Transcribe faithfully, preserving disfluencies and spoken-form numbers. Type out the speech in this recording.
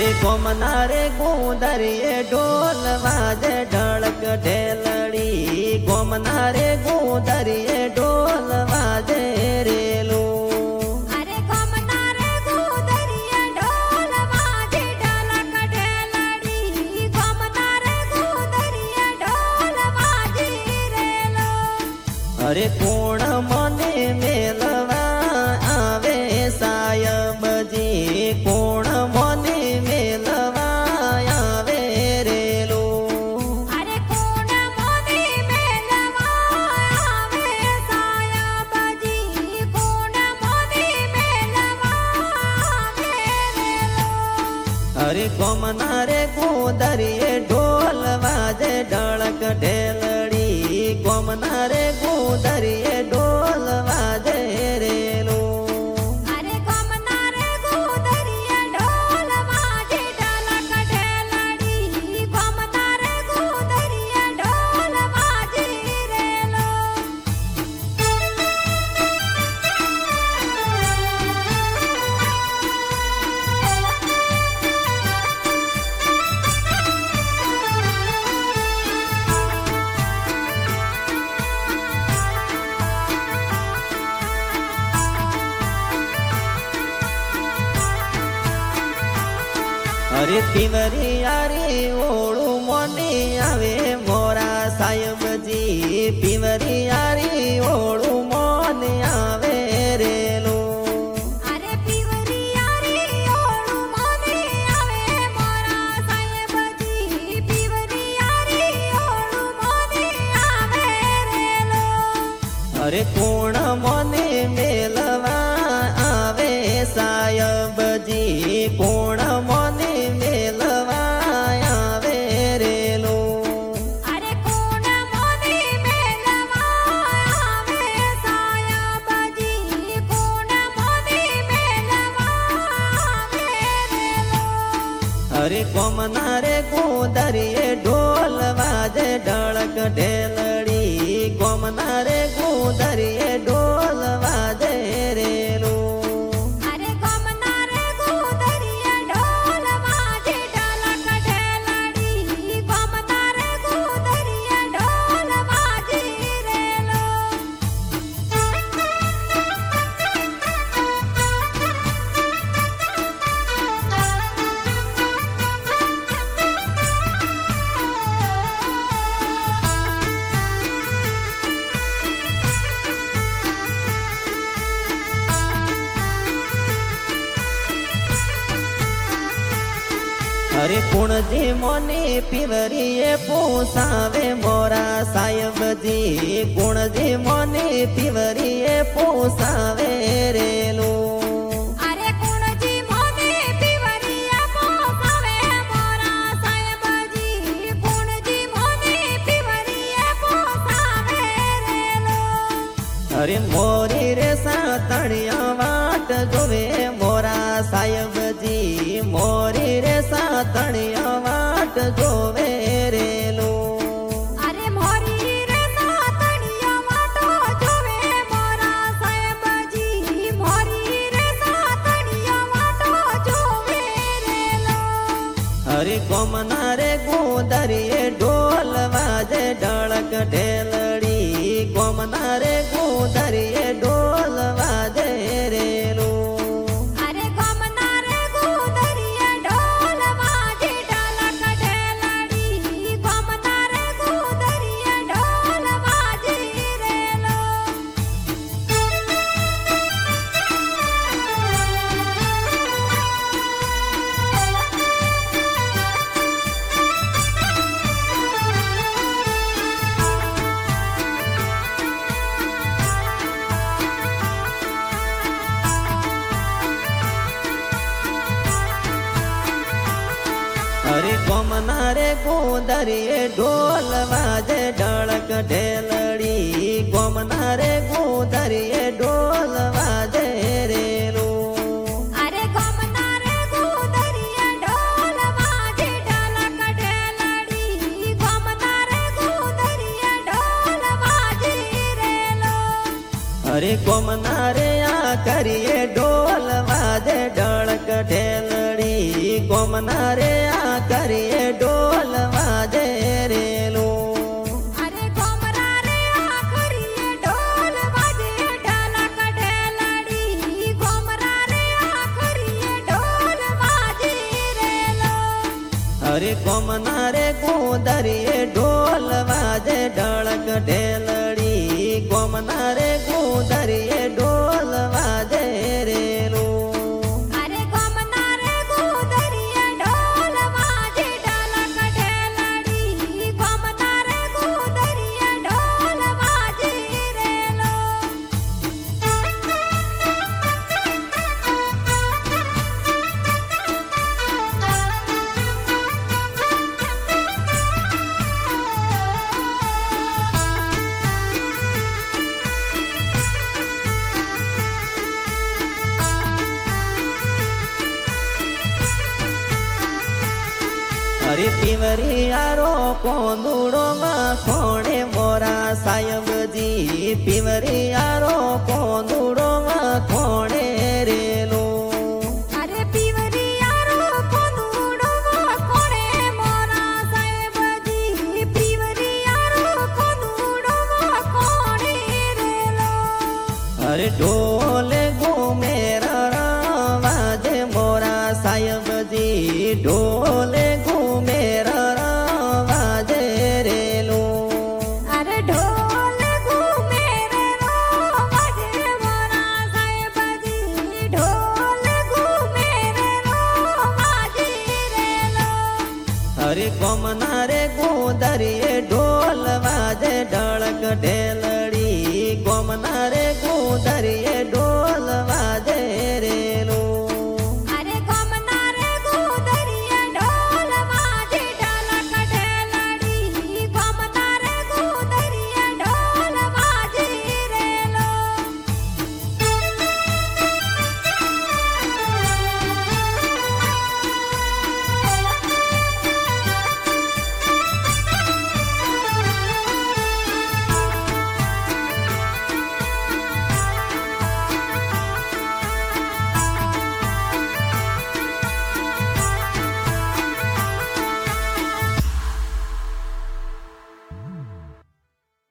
गोमना रे गुदरिए ढोल वाजे ढड़क ढेलड़ी गोमना रे गुदरिए ढोल वाजे रेलो अरे गोमना रे गुदरिए ढोल वाजे ढड़क ढेलड़ी गोमना रे गुदरिए ढोल वाजे रेलो अरे कोण मने मेलवा आवे सायब जी कोण मने मेलवा आवे रेलो अरे कोण मने मेलवा आवे सायब जी कोण मने मेलवा आवे रेलो अरे गोमना रे गुदरिए ढोल वाजे ढड़क ढेलड़ी गोमना रे गुदरिए ढोल वाजे रेलो अरे गोमना रे गुदरिए ढोल वाजे ढड़क ढेलड़ी गोमना रे गुदरिए ढोल वाजे रेलो अरे तिवरी यारी ओळू मोनी आवे मोरा सायब जी पिवरी यारी ओळू मोनी आवे रेलो अरे पिवरी यारी ओळू मोने आवे मोरा सायब जी पिवरी यारी ओळू मोने आवे रेलो अरे कोण मोने मेलवा आवे सायब जी कोण मोने मेलवा आवे रेलो अरे कोण मोने मेलवा आवे सायब जी कोण मोने मेलवा आवे रेलो अरे गोमना रे गुदरिए ढोल वाजे ढड़क ढेलड़ी गोमना रे गुदरिए ढोल वाजे रेलो अरे गोमना रे गुदरिए ढोल वाजे ढड़क ढेलड़ी गोमना रे गुदरिए ढोल वाजे रेलो अरे कुणजी मोनी पिवरिए पोसावे मोरा सायब जी कुणजी मोनी पिवरिए पोसावे रेलो अरे कुणजी मोने पिवरिए पोसावे मोरा सायब जी कुणजी मोने पिवरिए पोसावे रेलो अरे मोरी रे सातणिया वाट जोवे मोरा सायब जी मोरी रे सातणिया वाट जोवे रेलो अरे मोरी रे सातणिया वाटो जोवे मोरा सायब जी मोरी रे सातणिया वाटो जोवे रेलो अरे गोमना रे गुदरिए ढोल वाजे ढड़क ढेलड़ी गोमना रे गुदरिए ढोल वाजे रेलो अरे गोमना रे गुदरिए ढोल वाजे ढड़क ढेलड़ी गोमना रे गुदरिए ढोल वाजे रेलो अरे गोमना रे गुदरिए ढोल वाजे ढड़क ढेलड़ी गोमना रे गुदरिए ढोल वाजे रेलो अरे गोमना रे गुदरिए ढोल वाजे ढड़क ढेलड़ी गोमना रे गुदरिए ढोल वाजे रेलो अरे गोमना रे आ करिए ढोल वाजे ढड़क ढेलड़ी गोमना ગોમના રે આ કરીએ ઢોલ વાજે રેલો અરે ગોમરા રે આ કરીએ ઢોલ વાજે ઢાલક ઢેલડી ગોમરા રે આ કરીએ ઢોલ વાજે રેલો અરે ગોમના રે ગોદરીએ ઢોલ વાજે ઢળક ઢેલડી ગોમના રે ગોદરીએ ઢોલ વાજે રેલો અરે ગોમના રે ગોદરીએ ઢોલ વાજે ઢાલક ઢેલડી ગોમના રે ગોદરીએ ઢોલ વાજે રેલો અરે પીવરિયારો કોંદુડો માં ખોણે મોરા સાહેબજી પીવરિયારો કોંદુડો માં ખોણે રેલો અરે પીવરિયારો કોંદુડો કોણે મોરા સાહેબજી પીવરિયારો કોંદુડો કોણે રેલો અરે ઢોલે ઘુમેરા વાજે મોરા સાહેબજી ઢોલે ઘુમેરા વાજે રેલો અરે ઢોલ ઘૂમે રે રો વાજે મોરા સાહેબજી ઢોલ ઘૂમે રે રો વાજે રેલો અરે ગોમના રે ગોદરીએ ઢોલ વાજે ઢળક ઢે